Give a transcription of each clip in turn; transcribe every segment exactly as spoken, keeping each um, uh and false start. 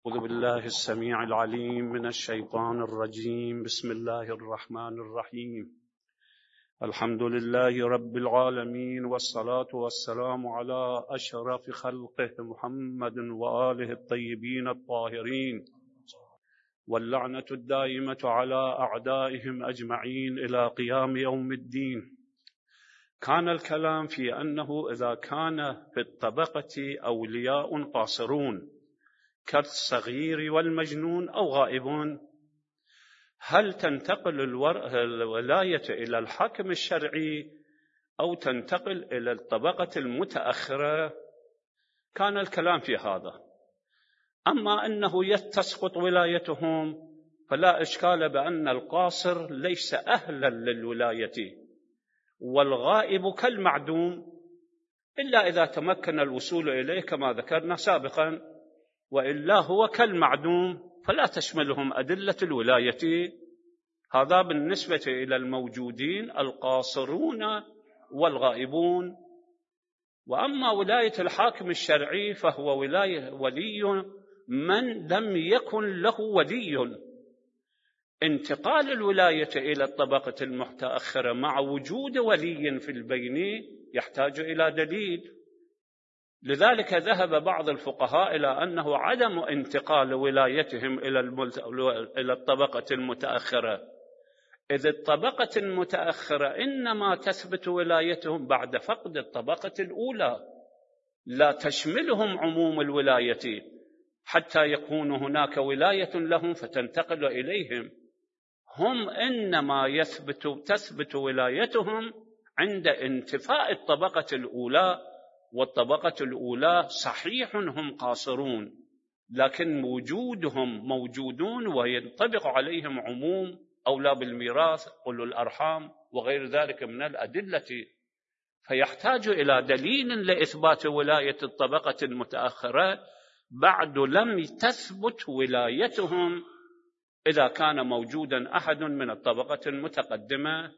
أعوذ بالله السميع العليم من الشيطان الرجيم. بسم الله الرحمن الرحيم. الحمد لله رب العالمين، والصلاة والسلام على أشرف خلقه محمد وآله الطيبين الطاهرين، واللعنة الدائمة على أعدائهم أجمعين إلى قيام يوم الدين. كان الكلام في أنه إذا كان في الطبقة أولياء قاصرون كالصغير والمجنون أو غائبون، هل تنتقل الولاية إلى الحاكم الشرعي أو تنتقل إلى الطبقة المتأخرة؟ كان الكلام في هذا. أما أنه تسقط ولايتهم فلا إشكال بأن القاصر ليس أهلا للولاية، والغائب كالمعدوم إلا إذا تمكن الوصول إليه كما ذكرنا سابقا، وإلا هو كالمعدوم فلا تشملهم أدلة الولاية. هذا بالنسبة إلى الموجودين القاصرون والغائبون. وأما ولاية الحاكم الشرعي فهو ولاية ولي من لم يكن له ولي. انتقال الولاية إلى الطبقة المتأخرة مع وجود ولي في البين يحتاج إلى دليل. لذلك ذهب بعض الفقهاء إلى أنه عدم انتقال ولايتهم إلى الطبقة المتأخرة، إذ الطبقة المتأخرة إنما تثبت ولايتهم بعد فقد الطبقة الأولى، لا تشملهم عموم الولاية حتى يكون هناك ولاية لهم فتنتقل إليهم. هم إنما يثبت تثبت ولايتهم عند انتفاء الطبقة الأولى، والطبقة الأولى صحيح هم قاصرون، لكن وجودهم موجودون وينطبق عليهم عموم أولى بالميراث، أولو الأرحام وغير ذلك من الأدلة، فيحتاج إلى دليل لإثبات ولاية الطبقة المتأخرة بعد لم تثبت ولايتهم إذا كان موجودا أحد من الطبقة المتقدمة،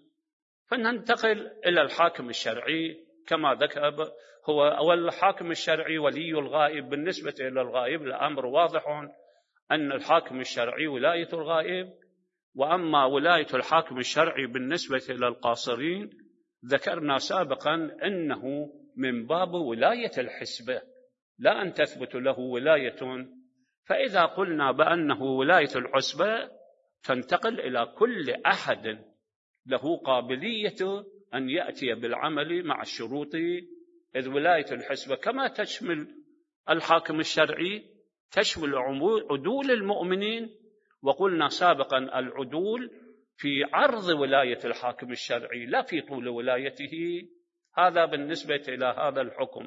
فننتقل إلى الحاكم الشرعي كما ذكر هو أول. الحاكم الشرعي ولي الغائب. بالنسبة إلى الغائب الأمر واضح أن الحاكم الشرعي ولاية الغائب. وأما ولاية الحاكم الشرعي بالنسبة إلى القاصرين ذكرنا سابقا أنه من باب ولاية الحسبة، لا أن تثبت له ولاية. فإذا قلنا بأنه ولاية الحسبة تنتقل إلى كل أحد له قابلية أن يأتي بالعمل مع الشروط، إذ ولاية الحسبة كما تشمل الحاكم الشرعي تشمل عدول المؤمنين. وقلنا سابقا العدول في عرض ولاية الحاكم الشرعي لا في طول ولايته. هذا بالنسبة إلى هذا الحكم.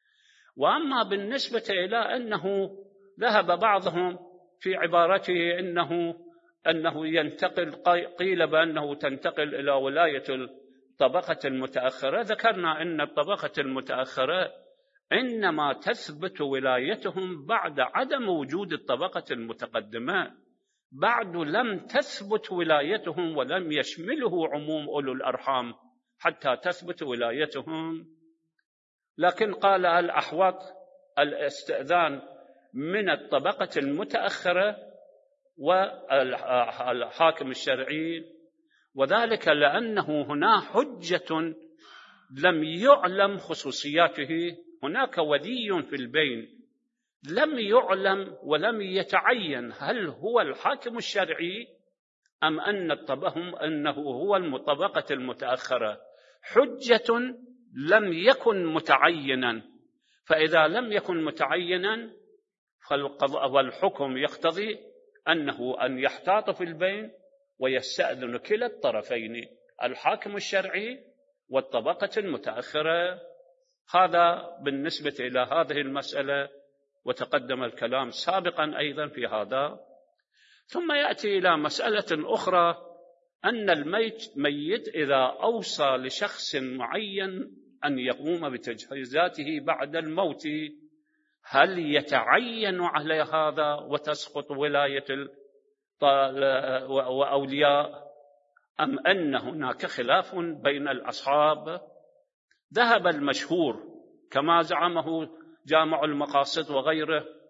وأما بالنسبة إلى أنه ذهب بعضهم في عبارته إنه أنه ينتقل، قيل بأنه تنتقل إلى ولاية الطبقة المتأخرة، ذكرنا أن الطبقة المتأخرة إنما تثبت ولايتهم بعد عدم وجود الطبقة المتقدمة، بعد لم تثبت ولايتهم ولم يشمله عموم أولو الأرحام حتى تثبت ولايتهم. لكن قال الأحوط الاستئذان من الطبقة المتأخرة والحاكم الشرعي، وذلك لأنه هنا حجة لم يعلم خصوصياته. هناك ولي في البين لم يعلم ولم يتعين هل هو الحاكم الشرعي أم أن الطبهم أنه هو الطبقة المتأخرة. حجة لم يكن متعينا، فإذا لم يكن متعينا فالحكم يقتضي أنه أن يحتاط في البين ويستأذن كلا الطرفين، الحاكم الشرعي والطبقة المتأخرة. هذا بالنسبة إلى هذه المسألة، وتقدم الكلام سابقا أيضا في هذا. ثم يأتي إلى مسألة أخرى، أن الميت ميت إذا أوصى لشخص معين أن يقوم بتجهيزاته بعد الموت، هل يتعين على هذا وتسقط ولاية وأولياء، أم أن هناك خلاف بين الأصحاب؟ ذهب المشهور كما زعمه جامع المقاصد وغيره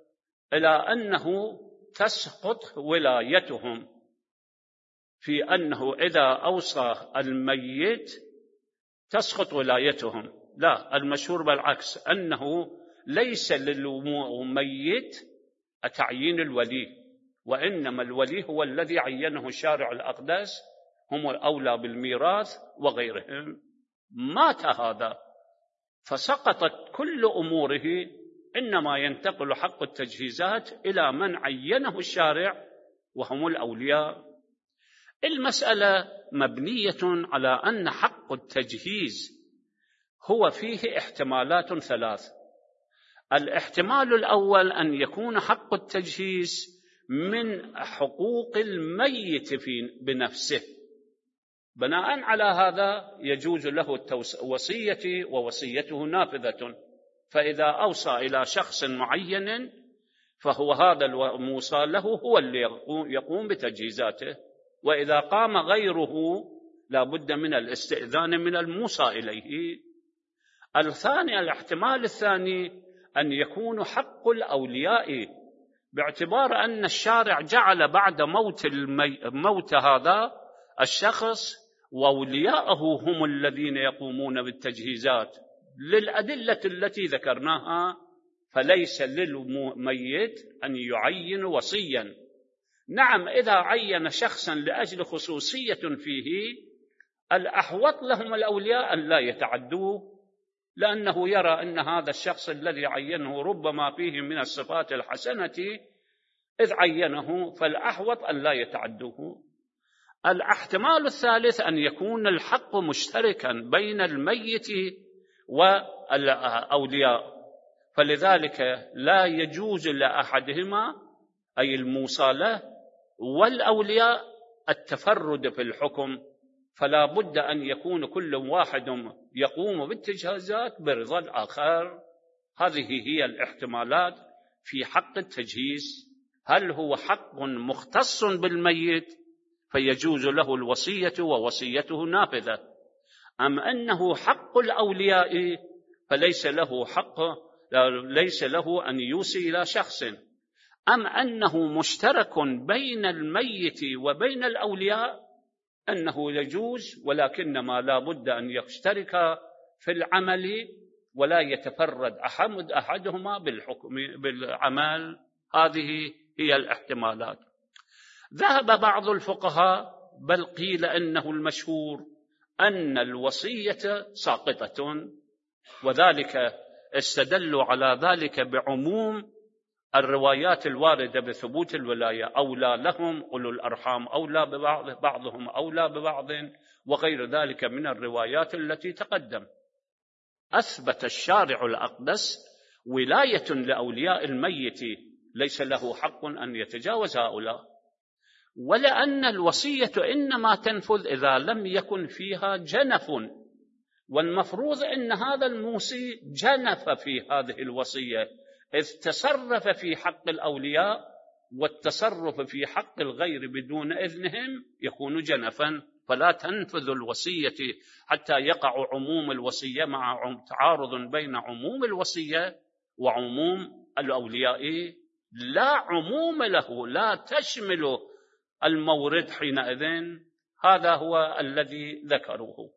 إلى أنه تسقط ولايتهم، في أنه إذا أوصى الميت تسقط ولايتهم. لا، المشهور بالعكس، أنه ليس للميت تعيين الولي، وإنما الولي هو الذي عينه الشارع الأقدس، هم الأولى بالميراث وغيرهم. مات هذا فسقطت كل أموره، إنما ينتقل حق التجهيزات إلى من عينه الشارع وهم الأولياء. المسألة مبنية على أن حق التجهيز هو فيه احتمالات ثلاث. الاحتمال الأول أن يكون حق التجهيز من حقوق الميت بنفسه، بناء على هذا يجوز له الوصية ووصيته نافذة، فإذا أوصى إلى شخص معين فهو هذا الموصى له هو اللي يقوم بتجهيزاته، وإذا قام غيره لا بد من الاستئذان من الموصى إليه. الثاني، الاحتمال الثاني أن يكون حق الأولياء، باعتبار أن الشارع جعل بعد موت, المي... موت هذا الشخص وأولياءه هم الذين يقومون بالتجهيزات للأدلة التي ذكرناها، فليس للميت أن يعين وصيا. نعم، إذا عين شخصا لأجل خصوصية فيه، الأحوط لهم الأولياء أن لا يتعدوه، لأنه يرى أن هذا الشخص الذي عينه ربما فيه من الصفات الحسنة، إذ عينه فالأحوط أن لا يتعدوه. الاحتمال الثالث أن يكون الحق مشتركا بين الميت والأولياء، فلذلك لا يجوز لأحدهما أي الموصى له والأولياء التفرد في الحكم، فلا بد أن يكون كل واحد يقوم بالتجهيزات برضا الآخر. هذه هي الاحتمالات في حق التجهيز. هل هو حق مختص بالميت فيجوز له الوصية ووصيته نافذة، أم أنه حق الأولياء فليس له حق، ليس له أن يوصي إلى شخص، أم أنه مشترك بين الميت وبين الأولياء أنه يجوز، ولكنما لا بد أن يشترك في العمل ولا يتفرد أحد أحدهما بالحكم بالعمل. هذه هي الاحتمالات. ذهب بعض الفقهاء بل قيل أنه المشهور أن الوصية ساقطة، وذلك استدلوا على ذلك بعموم الروايات الواردة بثبوت الولاية، أولى لهم أولو الأرحام أولى ببعض، بعضهم أولى ببعض، وغير ذلك من الروايات التي تقدم. أثبت الشارع الأقدس ولاية لأولياء الميت، ليس له حق أن يتجاوز هؤلاء، ولأن الوصية إنما تنفذ إذا لم يكن فيها جنف، والمفروض أن هذا الموصي جنف في هذه الوصية، إذ تصرف في حق الأولياء، والتصرف في حق الغير بدون إذنهم يكون جنفا، فلا تنفذ الوصية حتى يقع عموم الوصية مع تعارض بين عموم الوصية وعموم الأولياء. لا عموم له، لا تشمل المورد حينئذ. هذا هو الذي ذكروه.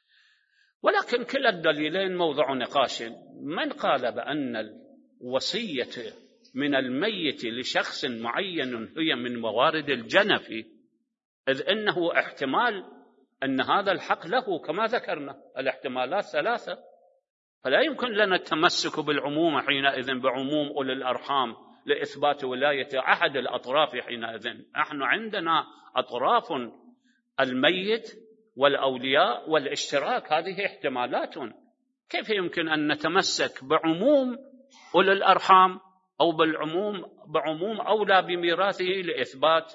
ولكن كلا الدليلين موضع نقاش. من قال بأن الوصية من الميت لشخص معين هي من موارد الجنف، إذ إنه احتمال أن هذا الحق له كما ذكرنا، الاحتمالات ثلاثة، فلا يمكن لنا التمسك بالعموم حينئذ بعموم أولي الأرحام لإثبات ولاية أحد الأطراف حينئذ. نحن عندنا أطراف الميت والأولياء والاشتراك، هذه احتمالات. كيف يمكن أن نتمسك بعموم أولي الأرحام أو بالعموم بعموم أولى بميراثه لإثبات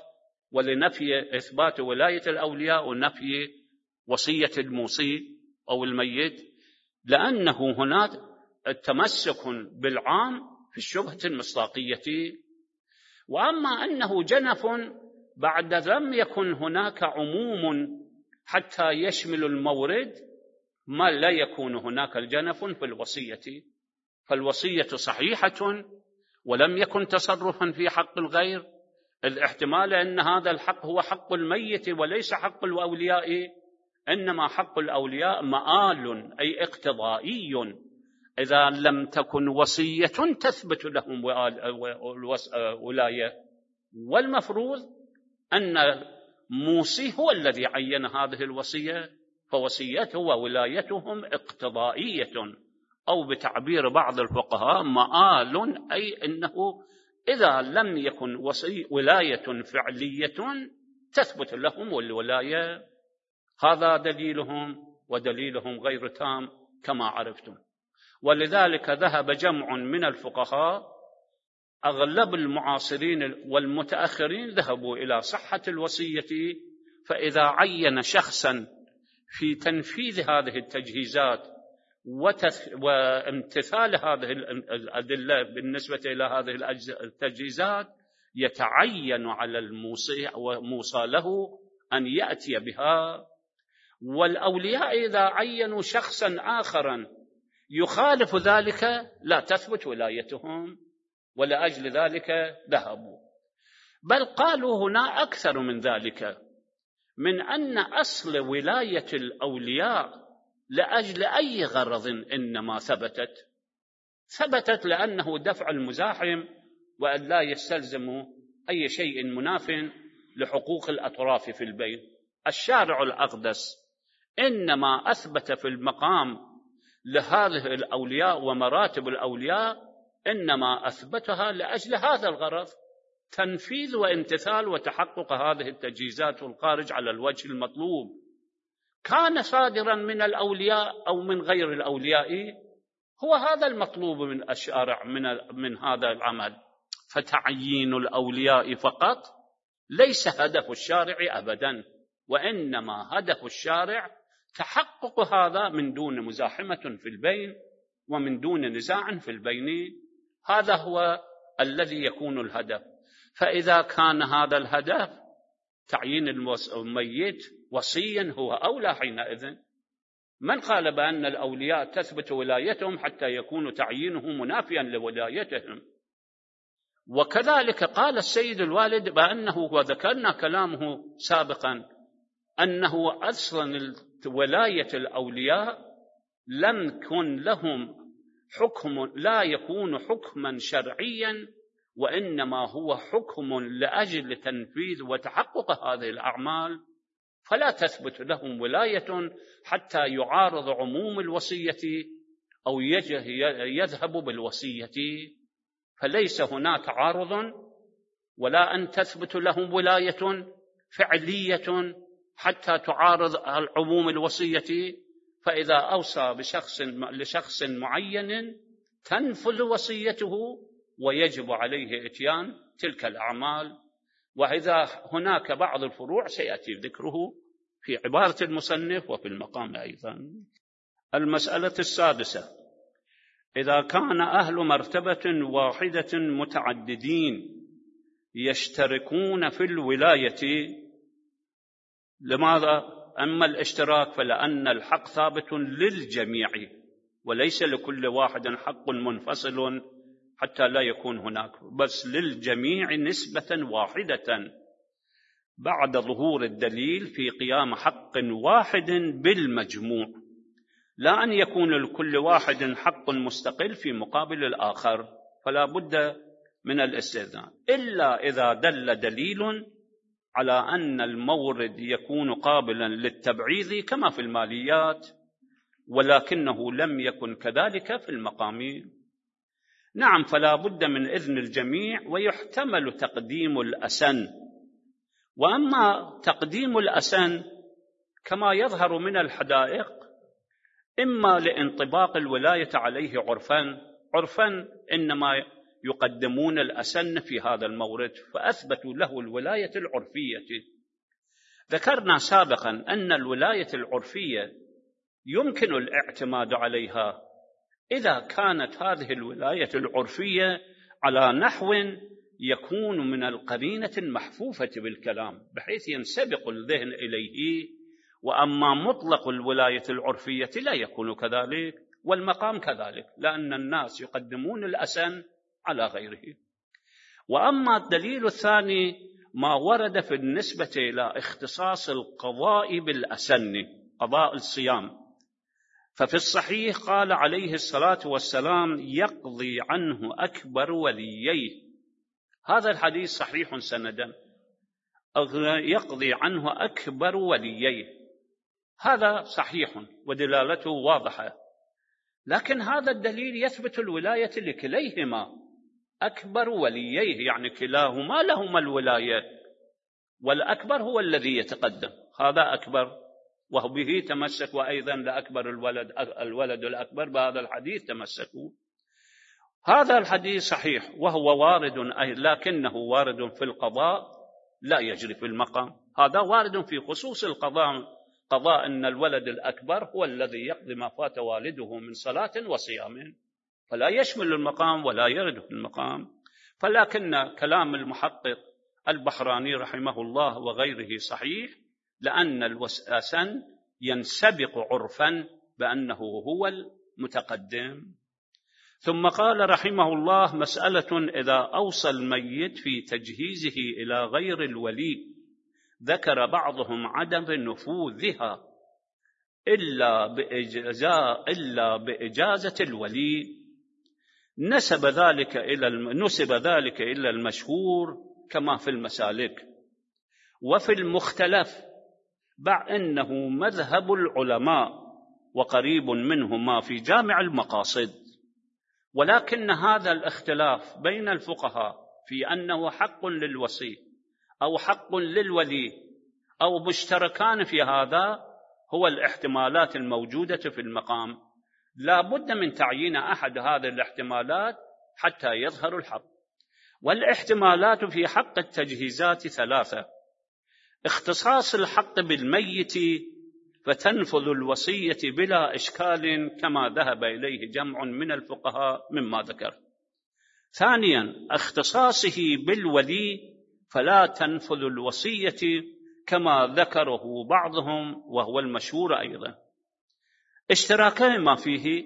ولنفي إثبات ولاية الأولياء ونفي وصية الموصي أو الميت؟ لأنه هناك التمسك بالعام في الشبهة المصداقية. وأما أنه جنف بعد لم يكن هناك عموم حتى يشمل المورد، ما لا يكون هناك الجنف في الوصية، فالوصية صحيحة ولم يكن تصرفا في حق الغير، إذ احتمال أن هذا الحق هو حق الميت وليس حق الأولياء، إنما حق الأولياء مآل أي اقتضائي، إذا لم تكن وصية تثبت لهم ولاية. والمفروض أن موصي هو الذي عين هذه الوصية، فوصيته وولايتهم اقتضائية، أو بتعبير بعض الفقهاء مآل، أي أنه إذا لم يكن وصي ولاية فعلية تثبت لهم الولاية. هذا دليلهم، ودليلهم غير تام كما عرفتم. ولذلك ذهب جمع من الفقهاء، أغلب المعاصرين والمتأخرين ذهبوا إلى صحة الوصية، فإذا عين شخصا في تنفيذ هذه التجهيزات وامتثال هذه الأدلة بالنسبة إلى هذه التجهيزات، يتعين على الموصي وموصى له أن يأتي بها. والأولياء إذا عينوا شخصا آخرا يخالف ذلك لا تثبت ولايتهم، ولأجل ذلك ذهبوا. بل قالوا هنا أكثر من ذلك، من أن أصل ولاية الأولياء لأجل أي غرض إنما ثبتت ثبتت لأنه دفع المزاحم، وأن لا يستلزم أي شيء مناف لحقوق الأطراف في البين. الشارع الأقدس إنما أثبت في المقام لهذه الأولياء ومراتب الأولياء، إنما أثبتها لأجل هذا الغرض، تنفيذ وامتثال وتحقق هذه التجهيزات الخارج على الوجه المطلوب، كان صادرا من الأولياء أو من غير الأولياء، هو هذا المطلوب من الشارع من, من هذا العمل. فتعيين الأولياء فقط ليس هدف الشارع أبدا، وإنما هدف الشارع تحقق هذا من دون مزاحمة في البين ومن دون نزاع في البين. هذا هو الذي يكون الهدف. فإذا كان هذا الهدف تعيين الميت وصيا هو أولى حينئذ. من قال بأن الأولياء تثبت ولايتهم حتى يكون تعيينه منافيا لولايتهم؟ وكذلك قال السيد الوالد بأنه، وذكرنا كلامه سابقا، أنه أصلا ولاية الأولياء لم يكن لهم حكم، لا يكون حكما شرعيا، وإنما هو حكم لأجل تنفيذ وتحقق هذه الأعمال، فلا تثبت لهم ولاية حتى يعارض عموم الوصية أو يذهب بالوصية. فليس هنا تعارض، ولا أن تثبت لهم ولاية فعلية حتى تعارض العموم الوصية. فإذا أوصى بشخص لشخص معين تنفذ وصيته ويجب عليه إتيان تلك الأعمال. وإذا هناك بعض الفروع سيأتي ذكره في عبارة المصنف وفي المقام أيضا. المسألة السادسة: إذا كان أهل مرتبة واحدة متعددين يشتركون في الولاية، لماذا؟ أما الاشتراك فلأن الحق ثابت للجميع وليس لكل واحد حق منفصل حتى لا يكون هناك، بس للجميع نسبة واحدة بعد ظهور الدليل في قيام حق واحد بالمجموع، لا أن يكون لكل واحد حق مستقل في مقابل الآخر، فلا بد من الاستئذان، إلا إذا دل دليل على أن المورد يكون قابلا للتبعيض كما في الماليات، ولكنه لم يكن كذلك في المقامين. نعم، فلا بد من إذن الجميع، ويحتمل تقديم الأسن. وأما تقديم الأسن كما يظهر من الحدائق، إما لانطباق الولاية عليه عرفا عرفا إنما يقدمون الأسن في هذا المورد، فأثبتوا له الولاية العرفية. ذكرنا سابقا أن الولاية العرفية يمكن الاعتماد عليها إذا كانت هذه الولاية العرفية على نحو يكون من القرينة المحفوفة بالكلام بحيث ينسبق الذهن إليه. وأما مطلق الولاية العرفية لا يكون كذلك، والمقام كذلك، لأن الناس يقدمون الأسن على غيره. وأما الدليل الثاني ما ورد في النسبة إلى اختصاص القضاء بالأسن، قضاء الصيام، ففي الصحيح قال عليه الصلاة والسلام: يقضي عنه أكبر ولييه. هذا الحديث صحيح سندا، يقضي عنه أكبر ولييه، هذا صحيح ودلالته واضحة، لكن هذا الدليل يثبت الولاية لكليهما، أكبر ولييه يعني كلاهما لهما الولاية، والأكبر هو الذي يتقدم، هذا أكبر وهو به تمسك، وأيضا لأكبر الولد الولد الأكبر بهذا الحديث تمسكوا. هذا الحديث صحيح وهو وارد، لكنه وارد في القضاء لا يجري في المقام. هذا وارد في خصوص القضاء، قضاء أن الولد الأكبر هو الذي يقضي ما فات والده من صلاة وصيام، فلا يشمل المقام ولا يرد في المقام. فلكن كلام المحقق البحراني رحمه الله وغيره صحيح، لأن الأسن ينسبق عرفا بأنه هو المتقدم. ثم قال رحمه الله: مسألة إذا أوصى الميت في تجهيزه إلى غير الولي ذكر بعضهم عدم نفوذها إلا بإجازة, إلا بإجازة الولي، نسب ذلك إلى نسب ذلك إلى المشهور كما في المسالك. وفي المختلف بع أنه مذهب العلماء وقريب منه ما في جامع المقاصد، ولكن هذا الاختلاف بين الفقهاء في أنه حق للوصي أو حق للولي أو مشتركان في هذا هو الاحتمالات الموجودة في المقام. لا بد من تعيين أحد هذه الاحتمالات حتى يظهر الحق. والاحتمالات في حق التجهيزات ثلاثة: اختصاص الحق بالميت فتنفذ الوصية بلا إشكال كما ذهب إليه جمع من الفقهاء مما ذكر. ثانيا: اختصاصه بالولي فلا تنفذ الوصية كما ذكره بعضهم وهو المشهور أيضا. اشتراكهما فيه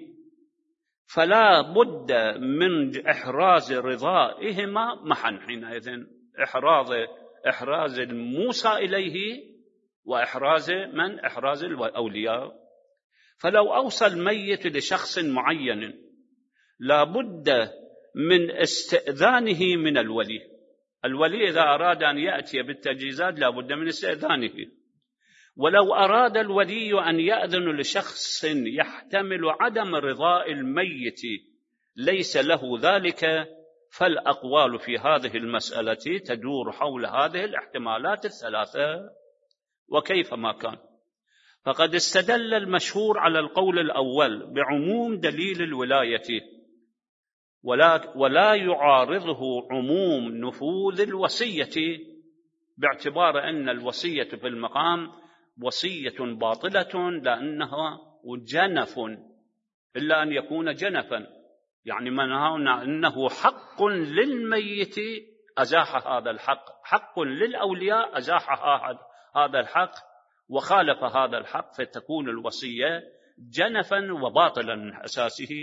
فلا بد من إحراز رضائهما معا حينئذ، إحراز إحراز الموصى إليه وإحراز من إحراز الأولياء. فلو أوصى الميت لشخص معين لا بد من استئذانه من الولي. الولي إذا أراد أن يأتي بالتجهيزات لا بد من استئذانه. ولو أراد الولي أن يأذن لشخص يحتمل عدم رضاء الميت ليس له ذلك، فالأقوال في هذه المسألة تدور حول هذه الاحتمالات الثلاثة. وكيف ما كان، فقد استدل المشهور على القول الأول بعموم دليل الولاية ولا, ولا يعارضه عموم نفوذ الوصية، باعتبار أن الوصية في المقام وصية باطلة لأنها جنف، إلا أن يكون جنفا، يعني منعنا أنه حق للميت أزاح هذا الحق، حق للأولياء أزاح هذا الحق وخالف هذا الحق، فتكون الوصية جنفا وباطلا من أساسه،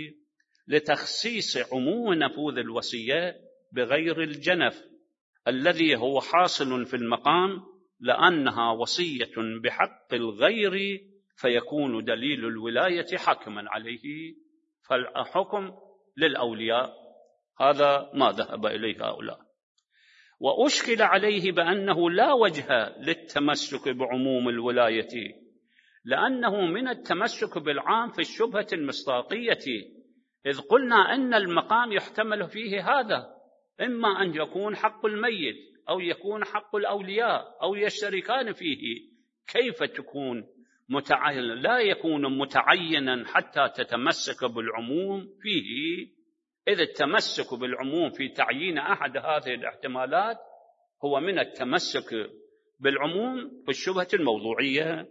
لتخصيص عموم نفوذ الوصية بغير الجنف الذي هو حاصل في المقام، لأنها وصية بحق الغير فيكون دليل الولاية حكما عليه، فالحكم للأولياء. هذا ما ذهب إليه هؤلاء. وأشكل عليه بأنه لا وجه للتمسك بعموم الولاية، لأنه من التمسك بالعام في الشبهة المصداقية، إذ قلنا أن المقام يحتمل فيه هذا، إما أن يكون حق الميت أو يكون حق الأولياء أو يشتركان فيه. كيف تكون متعين؟ لا يكون متعينا حتى تتمسك بالعموم فيه، إذ التمسك بالعموم في تعيين أحد هذه الاحتمالات هو من التمسك بالعموم في الشبهة الموضوعية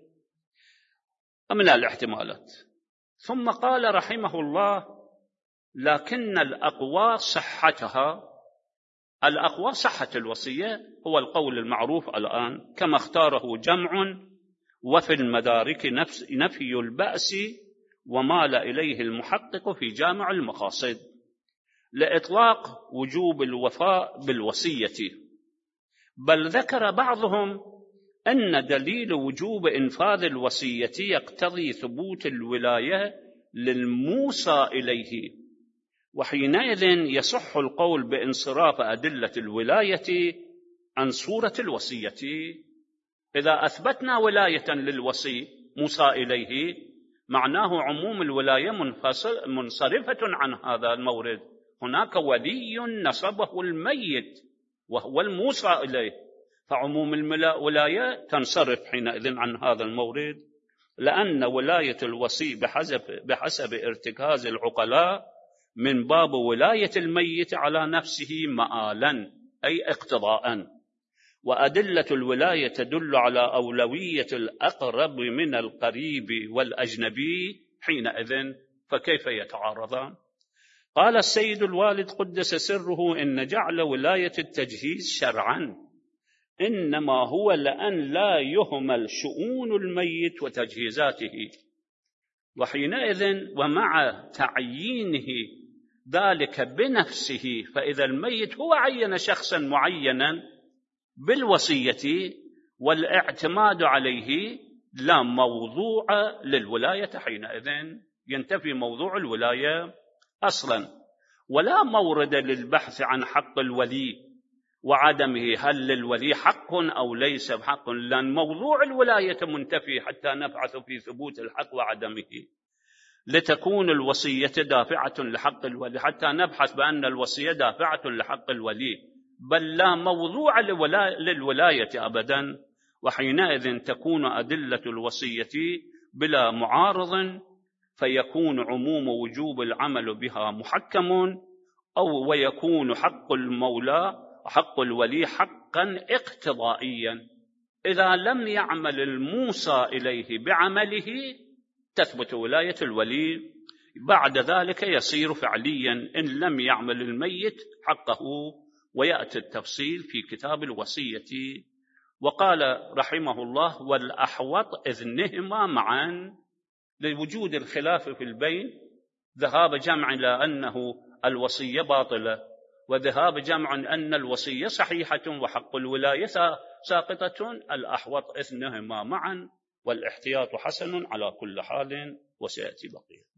من الاحتمالات. ثم قال رحمه الله: لكن الأقوى صحتها، الأقوى صحة الوصية هو القول المعروف الآن كما اختاره جمع، وفي المدارك نفي البأس ومال إليه المحقق في جامع المقاصد. لإطلاق وجوب الوفاء بالوصية، بل ذكر بعضهم أن دليل وجوب إنفاذ الوصية يقتضي ثبوت الولاية للموصى إليه، وحينئذ يصح القول بانصراف أدلة الولاية عن صورة الوصية. إذا أثبتنا ولاية للوصي موصى إليه معناه عموم الولاية منصرفة عن هذا المورد. هناك ولي نصبه الميت وهو الموصى إليه، فعموم الولاية تنصرف حينئذ عن هذا المورد، لأن ولاية الوصي بحسب, بحسب ارتكاز العقلاء من باب ولاية الميت على نفسه مآلا أي اقتضاء، وأدلة الولاية تدل على أولوية الأقرب من القريب والأجنبي، حينئذ فكيف يتعارضان؟ قال السيد الوالد قدس سره إن جعل ولاية التجهيز شرعا إنما هو لأن لا يهمل شؤون الميت وتجهيزاته، وحينئذ ومع تعيينه ذلك بنفسه، فإذا الميت هو عين شخصا معينا بالوصية والاعتماد عليه لا موضوع للولاية، حينئذ ينتفي موضوع الولاية أصلا، ولا مورد للبحث عن حق الولي وعدمه، هل للولي حق أو ليس بحق، لأن موضوع الولاية منتفي حتى نبحث في ثبوت الحق وعدمه، لتكون الوصية دافعة لحق الولي، حتى نبحث بأن الوصية دافعة لحق الولي، بل لا موضوع للولاية أبدا، وحينئذ تكون أدلة الوصية بلا معارض، فيكون عموم وجوب العمل بها محكم، أو ويكون حق المولى حق الولي حقا اقتضائيا. إذا لم يعمل الموصى إليه بعمله تثبت ولاية الولي، بعد ذلك يصير فعليا إن لم يعمل الميت حقه، ويأتي التفصيل في كتاب الوصية. وقال رحمه الله والأحوط إذنهما معا، لوجود الخلاف في البين، ذهاب جمع إلى أنه الوصية باطلة، وذهاب جمع أن الوصية صحيحة وحق الولاية ساقطة، الأحوط إذنهما معا، والاحتياط حسن على كل حال، وسيأتي بقية.